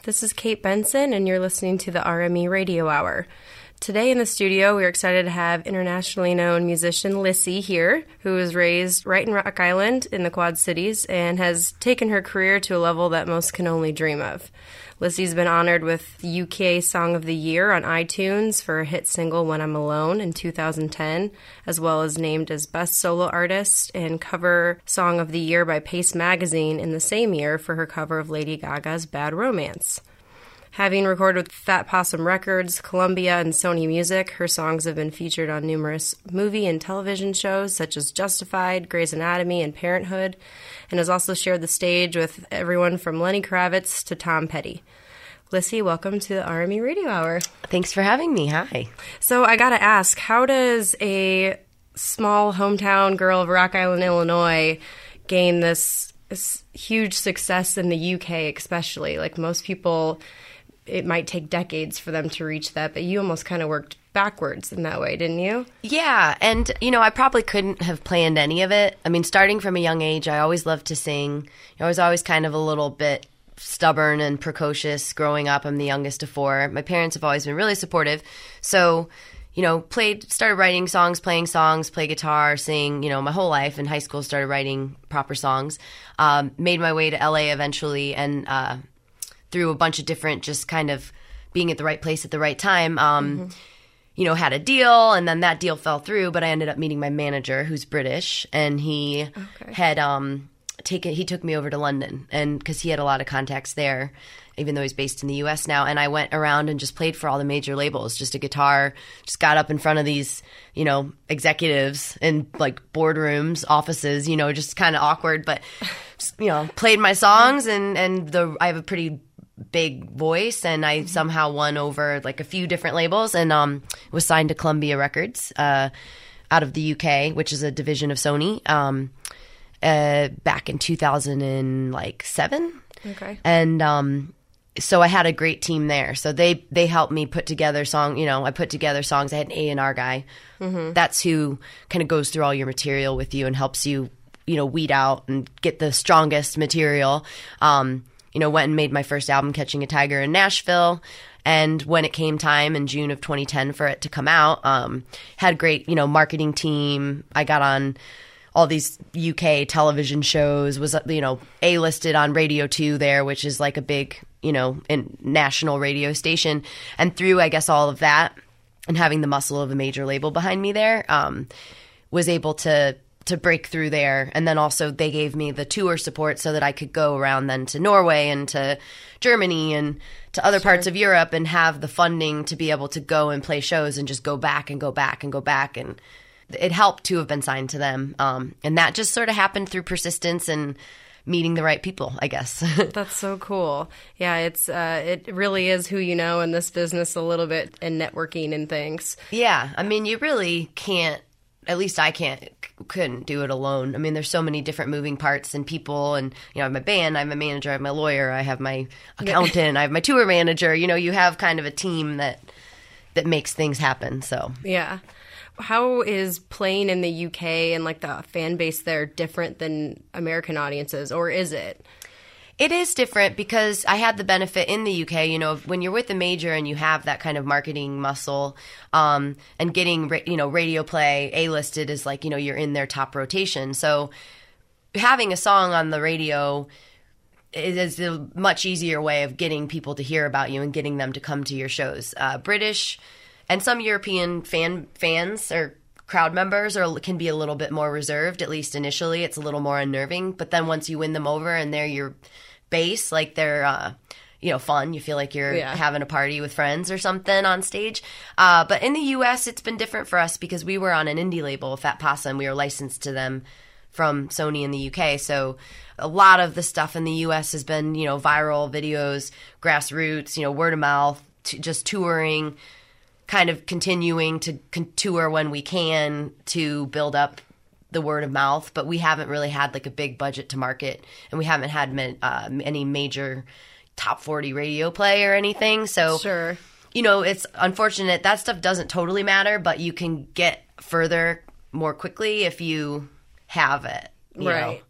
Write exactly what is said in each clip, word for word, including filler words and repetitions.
This is Kate Benson, and you're listening to the R M E Radio Hour. Today in the studio, we're excited to have internationally known musician Lissy here, who was raised right in Rock Island in the Quad Cities and has taken her career to a level that most can only dream of. Lissy's been honored with the U K Song of the Year on iTunes for a hit single When I'm Alone in two thousand ten, as well as named as Best Solo Artist and Cover Song of the Year by Pace Magazine in the same year for her cover of Lady Gaga's Bad Romance. Having recorded with Fat Possum Records, Columbia, and Sony Music, her songs have been featured on numerous movie and television shows such as Justified, Grey's Anatomy, and Parenthood, and has also shared the stage with everyone from Lenny Kravitz to Tom Petty. Lissy, welcome to the R M E Radio Hour. Thanks for having me. Hi. So I gotta ask, how does a small hometown girl of Rock Island, Illinois, gain this, this huge success in the U K especially? Like most people, it might take decades for them to reach that, but you almost kind of worked backwards in that way, didn't you? Yeah, and, you know, I probably couldn't have planned any of it. I mean, starting from a young age, I always loved to sing. I was always kind of a little bit stubborn and precocious growing up. I'm the youngest of four. My parents have always been really supportive. So, you know, played, started writing songs, playing songs, play guitar, sing, you know, my whole life. In high school, started writing proper songs. Um, made my way to L A eventually, and uh through a bunch of different, just kind of being at the right place at the right time, um, mm-hmm. you know, had a deal, and then that deal fell through, but I ended up meeting my manager, who's British, and he okay. had um, taken, he took me over to London, and because he had a lot of contacts there, even though he's based in the U S now, and I went around and just played for all the major labels, just a guitar, just got up in front of these, you know, executives in, like, boardrooms, offices, you know, just kind of awkward, but, you know, played my songs, and, and the I have a pretty big voice, and I mm-hmm. somehow won over like a few different labels, and um was signed to Columbia Records uh out of the U K, which is a division of Sony, um uh back in two thousand seven. Okay. And um so I had a great team there, so they they helped me put together song you know I put together songs. I had an A and R guy. Mm-hmm. That's who kind of goes through all your material with you and helps you you know weed out and get the strongest material. um You know, went and made my first album, Catching a Tiger, in Nashville. And when it came time in June of twenty ten for it to come out, um, had a great, you know, marketing team. I got on all these U K television shows, was, you know, A-listed on Radio two there, which is like a big, you know, in national radio station. And through, I guess, all of that and having the muscle of a major label behind me there, um, was able to to break through there. And then also they gave me the tour support so that I could go around then to Norway and to Germany and to other sure. parts of Europe and have the funding to be able to go and play shows and just go back and go back and go back. And it helped to have been signed to them. Um, and that just sort of happened through persistence and meeting the right people, I guess. That's so cool. Yeah, it's uh, it really is who you know in this business a little bit, and networking and things. Yeah. I mean, you really can't, at least I can't, couldn't do it alone. I mean, there's so many different moving parts and people, and, you know, I have my band, I have my manager, I have my lawyer, I have my accountant, I have my tour manager. You know, you have kind of a team that that makes things happen, so. Yeah. How is playing in the U K and, like, the fan base there different than American audiences, or is it? It is different because I had the benefit in the U K, you know, when you're with a major and you have that kind of marketing muscle, um, and getting, you know, radio play A-listed is like, you know, you're in their top rotation. So having a song on the radio is a much easier way of getting people to hear about you and getting them to come to your shows. Uh, British and some European fan fans or crowd members are, can be a little bit more reserved, at least initially. It's a little more unnerving. But then once you win them over and they're your base, like they're, uh, you know, fun. You feel like you're yeah. having a party with friends or something on stage. Uh, but in the U S, it's been different for us because we were on an indie label, Fat Possum. We were licensed to them from Sony in the U K. So a lot of the stuff in the U S has been, you know, viral videos, grassroots, you know, word of mouth, t- just touring, kind of continuing to con- tour when we can to build up the word of mouth, but we haven't really had like a big budget to market, and we haven't had ma- uh, any major top forty radio play or anything. So, sure. you know, it's unfortunate. That stuff doesn't totally matter, but you can get further more quickly if you have it. You right. know?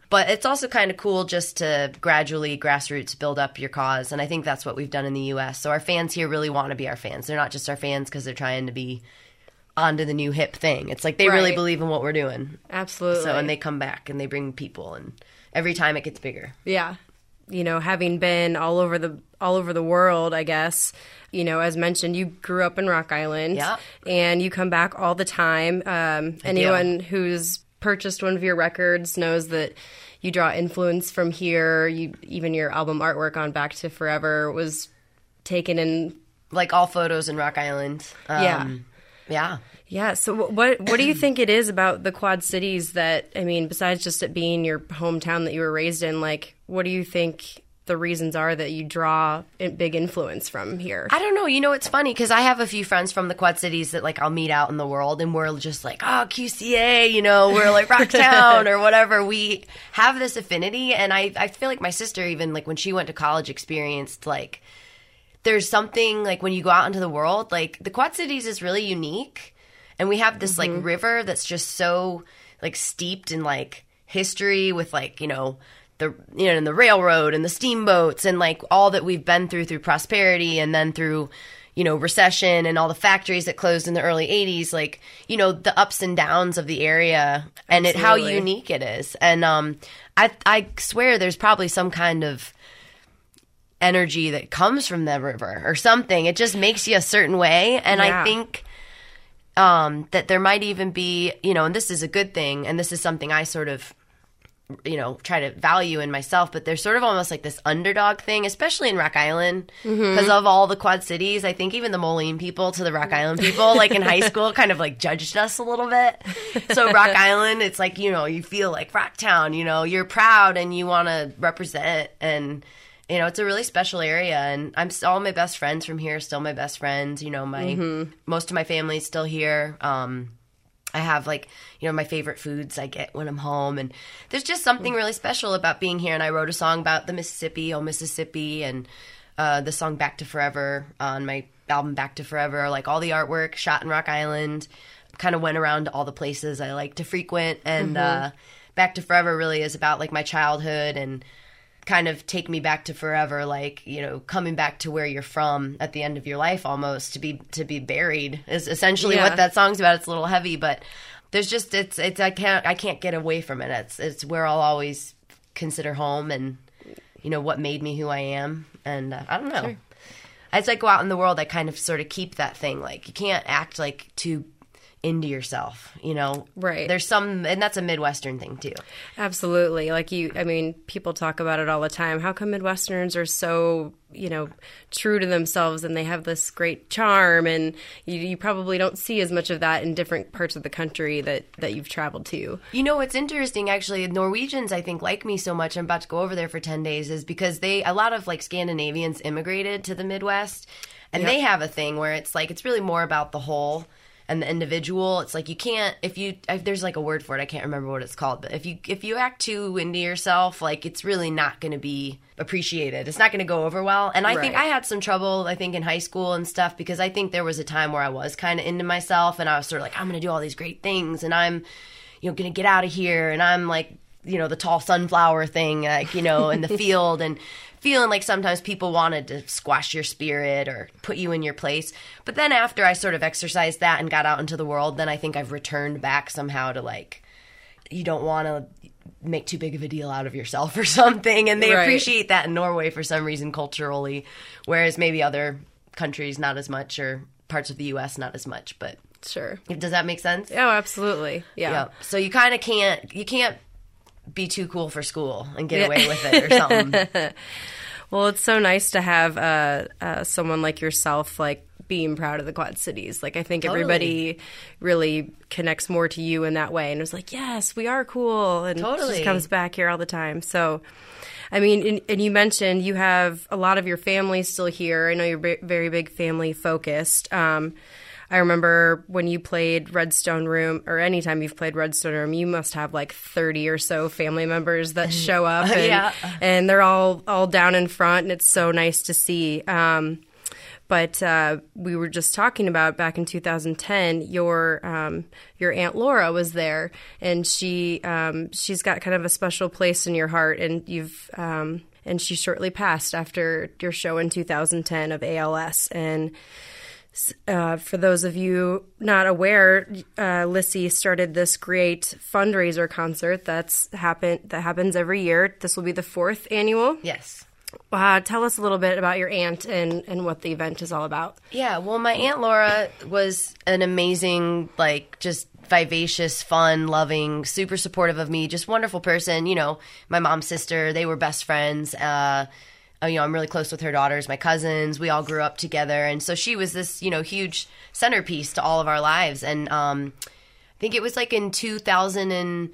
But it's also kind of cool just to gradually grassroots build up your cause. And I think that's what we've done in the U S. So our fans here really want to be our fans. They're not just our fans because they're trying to be onto the new hip thing. It's like they right. really believe in what we're doing. Absolutely. So, and they come back and they bring people, and every time it gets bigger. Yeah. You know, having been all over the all over the world, I guess, you know, as mentioned, you grew up in Rock Island. Yeah. And you come back all the time. Um, anyone who's purchased one of your records knows that you draw influence from here. You even your album artwork on Back to Forever was taken in, like, all photos in Rock Island. Um, yeah. Yeah. Yeah. So what what do you think it is about the Quad Cities that, I mean, besides just it being your hometown that you were raised in, like, what do you think the reasons are that you draw a big influence from here? I don't know. You know, it's funny because I have a few friends from the Quad Cities that, like, I'll meet out in the world, and we're just like, oh, Q C A, you know, we're like Rocktown or whatever. We have this affinity, and I, I feel like my sister even, like, when she went to college, experienced, like, there's something, like, when you go out into the world, like, the Quad Cities is really unique, and we have this, mm-hmm. like, river that's just so, like, steeped in, like, history with, like, you know, the you know, and the railroad and the steamboats and, like, all that we've been through through prosperity and then through, you know, recession and all the factories that closed in the early eighties, like, you know, the ups and downs of the area and it, how unique it is. And um, I I swear there's probably some kind of energy that comes from the river or something. It just makes you a certain way. And yeah. I think um, that there might even be, you know, and this is a good thing, and this is something I sort of, you know, try to value in myself, but there's sort of almost like this underdog thing, especially in Rock Island, because mm-hmm. of all the Quad Cities. I think even the Moline people to the Rock Island people, like in high school, kind of like judged us a little bit. So Rock Island, it's like, you know, you feel like Rocktown, you know, you're proud and you want to represent, and, you know, it's a really special area. And I'm still, all my best friends from here, still my best friends, you know, my, mm-hmm. most of my family's still here. Um, I have, like, you know, my favorite foods I get when I'm home. And there's just something really special about being here. And I wrote a song about the Mississippi, oh, Mississippi, and uh, the song Back to Forever on my album Back to Forever. Like, all the artwork shot in Rock Island. Kind of went around to all the places I like to frequent. And mm-hmm. uh, Back to Forever really is about, like, my childhood and kind of take me back to forever, like, you know, coming back to where you're from at the end of your life almost, to be to be buried is essentially yeah. what that song's about. It's a little heavy, but there's just it's it's I can't I can't get away from it. It's it's where I'll always consider home, and, you know, what made me who I am. And uh, I don't know. Sure. As I go out in the world, I kind of sort of keep that thing, like, you can't act like too into yourself, you know. Right. There's some, and that's a Midwestern thing too. Absolutely. Like, you, I mean, people talk about it all the time. How come Midwesterners are so, you know, true to themselves and they have this great charm, and you, you probably don't see as much of that in different parts of the country that, that you've traveled to. You know, what's interesting, actually, Norwegians, I think, like me so much, I'm about to go over there for ten days, is because they, a lot of, like, Scandinavians immigrated to the Midwest, and yep. they have a thing where it's like, it's really more about the whole and the individual. It's like, you can't, if you, if there's like a word for it, I can't remember what it's called, but if you, if you act too into yourself, like, it's really not going to be appreciated. It's not going to go over well. And I right. think I had some trouble, I think, in high school and stuff, because I think there was a time where I was kind of into myself, and I was sort of like, I'm going to do all these great things, and I'm, you know, going to get out of here, and I'm like, you know, the tall sunflower thing, like, you know, in the field, and feeling like sometimes people wanted to squash your spirit or put you in your place. But then after I sort of exercised that and got out into the world, then I think I've returned back somehow to, like, you don't want to make too big of a deal out of yourself or something. And they right. appreciate that in Norway for some reason culturally, whereas maybe other countries not as much, or parts of the U S not as much. But sure. Does that make sense? Oh, absolutely. Yeah. yeah. So you kind of can't, you can't be too cool for school and get away with it or something. Well, it's so nice to have uh, uh, someone like yourself, like, being proud of the Quad Cities. Like, I think totally. Everybody really connects more to you in that way, and it's like, yes, we are cool, and totally. Just comes back here all the time. So, I mean, and, and you mentioned you have a lot of your family still here. I know you're b- very big family focused. Um, I remember when you played Redstone Room, or anytime you've played Redstone Room, you must have like thirty or so family members that show up, and, yeah. and they're all, all down in front, and it's so nice to see. Um, but uh, we were just talking about back in two thousand ten, your um, your Aunt Laura was there, and she um, she's got kind of a special place in your heart, and you've um, and she shortly passed after your show in two thousand ten of A L S. And Uh, for those of you not aware, uh, Lissy started this great fundraiser concert that's happen that happens every year. This will be the fourth annual. Yes. Uh, tell us a little bit about your aunt and, and what the event is all about. Yeah, well, my Aunt Laura was an amazing, like, just vivacious, fun, loving, super supportive of me, just wonderful person. You know, my mom's sister, they were best friends. Uh Uh, you know, I'm really close with her daughters, my cousins. We all grew up together. And so she was this, you know, huge centerpiece to all of our lives. And um, I think it was like in two thousand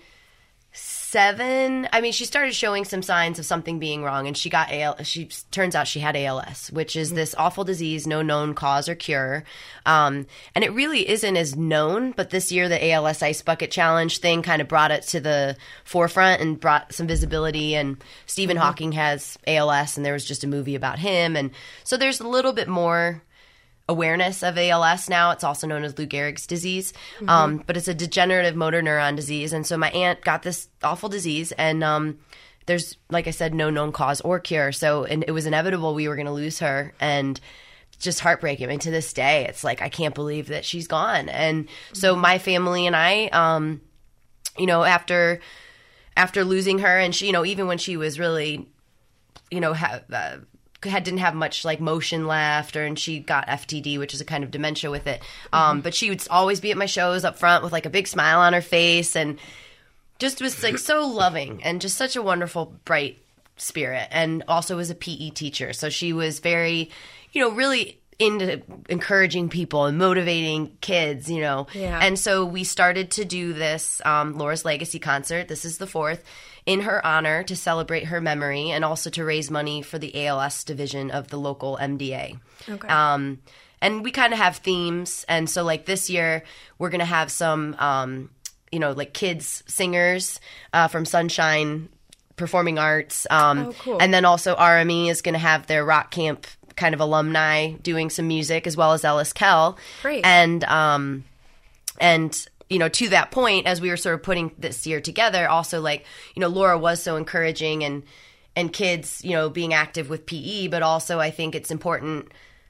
seven. I mean, she started showing some signs of something being wrong. And she got A L S. She turns out she had A L S, which is this awful disease, no known cause or cure. Um, and it really isn't as known. But this year, the A L S Ice Bucket Challenge thing kind of brought it to the forefront and brought some visibility. And Stephen mm-hmm. Hawking has A L S, and there was just a movie about him. And so there's a little bit more awareness of A L S now. It's also known as Lou Gehrig's disease, mm-hmm. um, but it's a degenerative motor neuron disease. And so my aunt got this awful disease, and um, there's, like I said, no known cause or cure. So and it was inevitable we were going to lose her, and just heartbreaking. I mean, to this day, it's like I can't believe that she's gone. And mm-hmm. so my family and I, um, you know, after after losing her, and she, you know, even when she was really, you know, ha- uh, had didn't have much like motion left, or and she got F T D, which is a kind of dementia with it. Um, mm-hmm. But she would always be at my shows up front with like a big smile on her face, and just was like so loving and just such a wonderful, bright spirit. And also was a P E teacher, so she was very, you know, really into encouraging people and motivating kids, you know. Yeah. And so we started to do this um, Laura's Legacy concert. This is the fourth, in her honor, to celebrate her memory and also to raise money for the A L S division of the local M D A. Okay. Um, and we kind of have themes. And so like this year, we're going to have some, um, you know, like kids singers uh, from Sunshine Performing Arts. Um, oh, cool. And then also R M E is going to have their rock camp kind of alumni doing some music, as well as Ellis Kell. Great. And, um, and, you know, to that point, as we were sort of putting this year together, also like, you know, Laura was so encouraging and, and kids, you know, being active with P E, but also I think it's important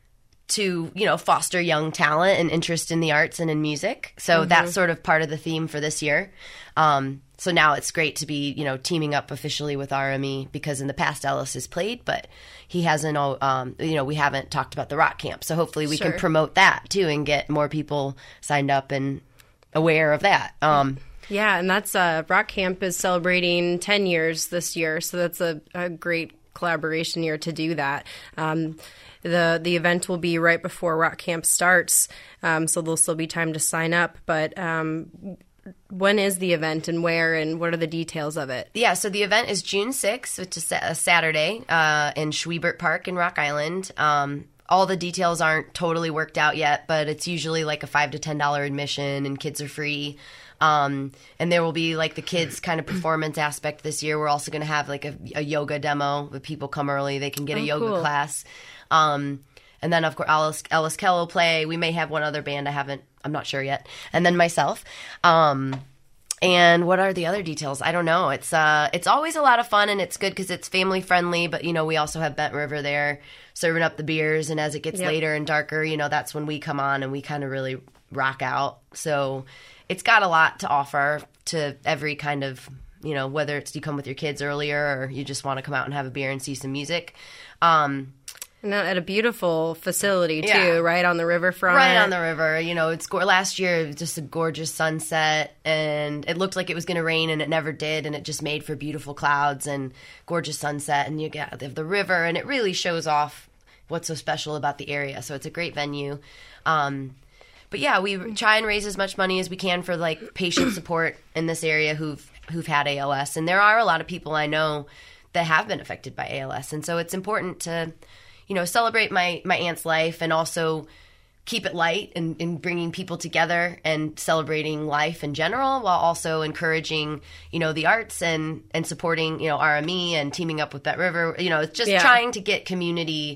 to, you know, foster young talent and interest in the arts and in music. So mm-hmm. that's sort of part of the theme for this year. Um, so now it's great to be, you know, teaming up officially with R M E, because in the past Ellis has played, but he hasn't, um, you know, we haven't talked about the rock camp. So hopefully we sure. can promote that too and get more people signed up and aware of that. Um, yeah, and that's uh, Rock Camp is celebrating ten years this year, so that's a, a great collaboration year to do that. Um, the The event will be right before Rock Camp starts, um, so there'll still be time to sign up. But um, when is the event and where, and what are the details of it? Yeah, so the event is June sixth, which is a Saturday, uh, in Schwiebert Park in Rock Island. Um, all the details aren't totally worked out yet, but it's usually like a five to ten dollar admission, and kids are free. Um, and there will be like the kids kind of performance aspect this year. We're also going to have like a, a yoga demo. If people come early, they can get oh, a yoga cool. class. Um, and then of course Ellis, Ellis Kell will play. We may have one other band. I haven't, I'm not sure yet. And then myself. Um, and what are the other details? I don't know. It's, uh, it's always a lot of fun, and it's good because it's family friendly, but you know, we also have Bent River there serving up the beers. And as it gets yep. later and darker, you know, that's when we come on and we kind of really rock out. So it's got a lot to offer to every kind of, you know, whether it's you come with your kids earlier or you just want to come out and have a beer and see some music. Um, And at a beautiful facility, too, yeah. right on the riverfront. Right on the river. You know, it's go- last year, it was just a gorgeous sunset, and it looked like it was going to rain, and it never did, and it just made for beautiful clouds and gorgeous sunset, and you get the river, and it really shows off what's so special about the area. So it's a great venue. Um, but yeah, we try and raise as much money as we can for like patient support in this area who've who've had A L S, and there are a lot of people I know that have been affected by A L S, and so it's important to, you know, celebrate my, my aunt's life and also keep it light and, and bringing people together and celebrating life in general, while also encouraging, you know, the arts and, and supporting, you know, R M E and teaming up with Bent River. You know, it's just yeah. trying to get community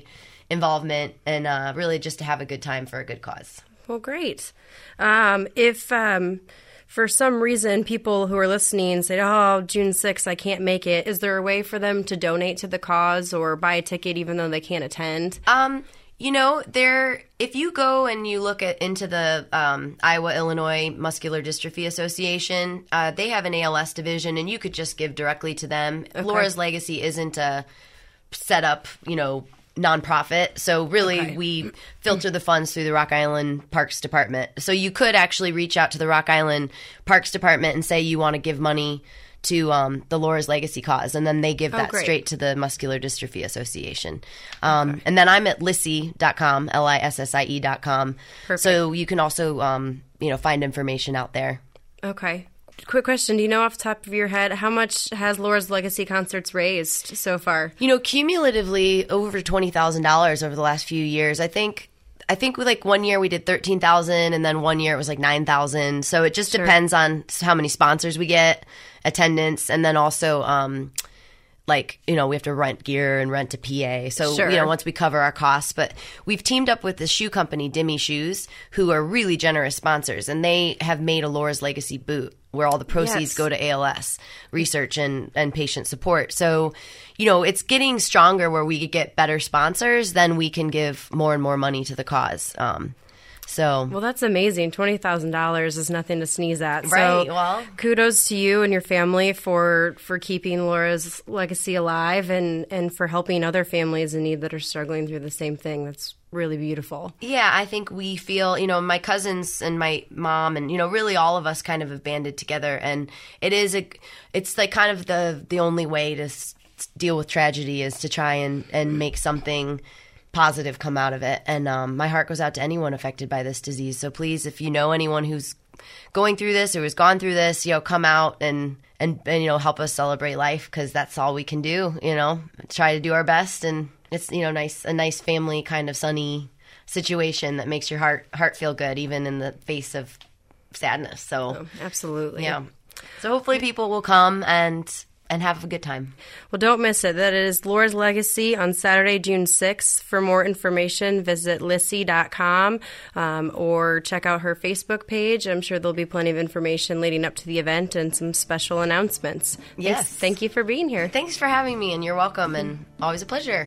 involvement, and uh, really just to have a good time for a good cause. Well, great. Um, if um, for some reason people who are listening say, oh, June sixth, I can't make it, is there a way for them to donate to the cause or buy a ticket even though they can't attend? Um, you know, there. If you go and you look at into the um, Iowa Illinois Muscular Dystrophy Association, uh, they have an A L S division, and you could just give directly to them. Okay. Laura's Legacy isn't a set up, you know, nonprofit. So really okay. we filter the funds through the Rock Island Parks Department. So you could actually reach out to the Rock Island Parks Department and say you want to give money to um, the Laura's Legacy cause, and then they give that oh, straight to the Muscular Dystrophy Association. Um, okay. And then I'm at lissie dot com, L I S S I E dot com. Perfect. So you can also um, you know, find information out there. Okay. Quick question. Do you know off the top of your head how much has Laura's Legacy Concerts raised so far? You know, cumulatively over twenty thousand dollars over the last few years. I think I think we, like one year we did thirteen thousand dollars, and then one year it was like nine thousand dollars. So it just sure. depends on how many sponsors we get, attendance, and then also um, like, you know, we have to rent gear and rent a P A. So, sure. you know, once we cover our costs. But we've teamed up with the shoe company, Dimmy Shoes, who are really generous sponsors. And they have made a Laura's Legacy boot where all the proceeds yes. go to A L S research and, and patient support. So, you know, it's getting stronger where we get better sponsors, then we can give more and more money to the cause. Um So, well, that's amazing. twenty thousand dollars is nothing to sneeze at. Right. So well, kudos to you and your family for, for keeping Laura's Legacy alive and, and for helping other families in need that are struggling through the same thing. That's really beautiful. Yeah, I think we feel, you know, my cousins and my mom and, you know, really all of us kind of have banded together. And it is a, it's like kind of the, the only way to s- deal with tragedy is to try and, and make something positive come out of it. And um, my heart goes out to anyone affected by this disease. So please, if you know anyone who's going through this or has gone through this, you know, come out and, and, and you know, help us celebrate life, because that's all we can do, you know, try to do our best. And it's, you know, nice, a nice family kind of sunny situation that makes your heart, heart feel good, even in the face of sadness. So oh, absolutely. Yeah. So hopefully people will come and and have a good time. Well, don't miss it. That is Laura's Legacy on Saturday, June sixth. For more information, visit lissie dot com um, or check out her Facebook page. I'm sure there'll be plenty of information leading up to the event and some special announcements. Yes. Thanks, thank you for being here. Thanks for having me, and you're welcome, and always a pleasure.